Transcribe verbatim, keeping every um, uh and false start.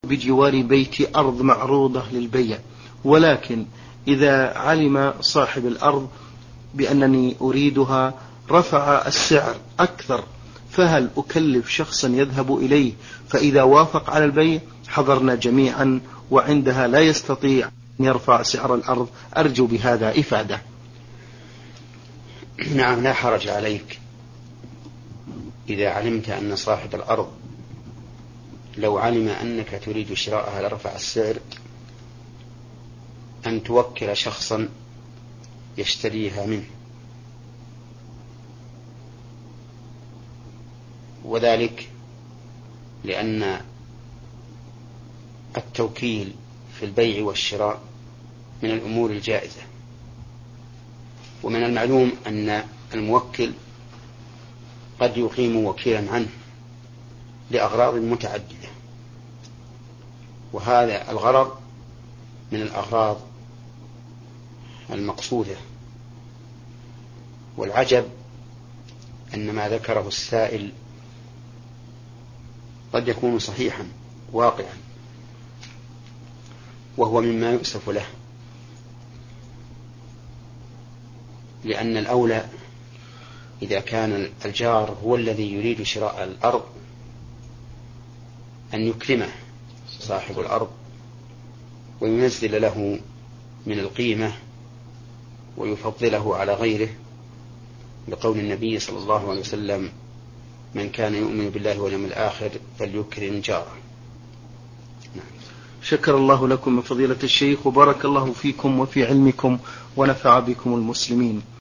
بجوار بيتي أرض معروضة للبيع، ولكن إذا علم صاحب الأرض بأنني أريدها رفع السعر أكثر، فهل أكلف شخصا يذهب إليه فإذا وافق على البيع حضرنا جميعا وعندها لا يستطيع أن يرفع سعر الأرض؟ أرجو بهذا إفادة. نعم، لا حرج عليك إذا علمت أن صاحب الأرض لو علم أنك تريد شراءها لرفع السعر أن توكل شخصا يشتريها منه، وذلك لأن التوكيل في البيع والشراء من الأمور الجائزة، ومن المعلوم أن الموكل قد يقيم وكيلا عنه لأغراض متعددة، وهذا الغرض من الأغراض المقصودة. والعجب أن ما ذكره السائل قد يكون صحيحا واقعا، وهو مما يؤسف له، لأن الأولى إذا كان الجار هو الذي يريد شراء الأرض أن يكرمه صاحب الأرض وينزل له من القيمة ويفضله على غيره، لقول النبي صلى الله عليه وسلم: من كان يؤمن بالله واليوم الآخر فليكرم جاره. نعم. شكر الله لكم من فضيلة الشيخ، وبارك الله فيكم وفي علمكم ونفع بكم المسلمين.